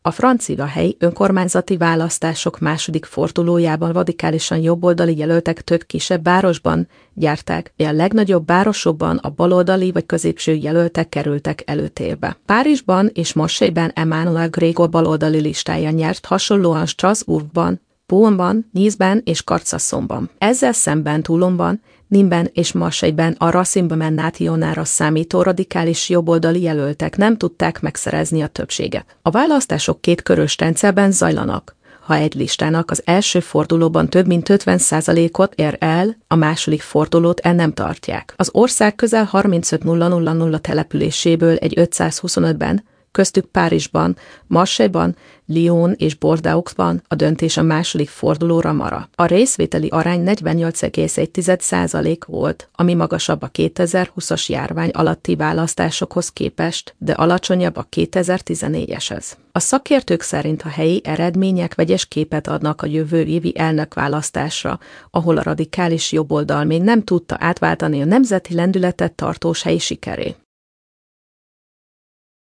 A francia helyi önkormányzati választások második fordulójában radikálisan jobboldali jelöltek több kisebb városban gyárták, de a legnagyobb városokban a baloldali vagy középső jelöltek kerültek előtérbe. Párizsban és Marseille-ben Emmanuel Grégoire baloldali listája nyert, hasonlóan Strasbourgban, Pau-ban, Nice-ben és Carcassonne-ban. Ezzel szemben Toulonban, Nîmes-ben és Marseille-ben a Rassemblement Nationalra számító radikális jobboldali jelöltek nem tudták megszerezni a többséget. A választások kétkörös rendszerben zajlanak. Ha egy listának az első fordulóban több mint 50%-ot ér el, a második fordulót el nem tartják. Az ország közel 35.000 településéből egy 525-ben, köztük Párizsban, Marseille-ban, Lyon és Bordeauxban a döntés a második fordulóra maradt. A részvételi arány 48,1% volt, ami magasabb a 2020-as járvány alatti választásokhoz képest, de alacsonyabb a 2014-eshez. A szakértők szerint a helyi eredmények vegyes képet adnak a jövő évi elnökválasztásra, ahol a radikális jobboldal még nem tudta átváltani a nemzeti lendületet tartós helyi sikeré.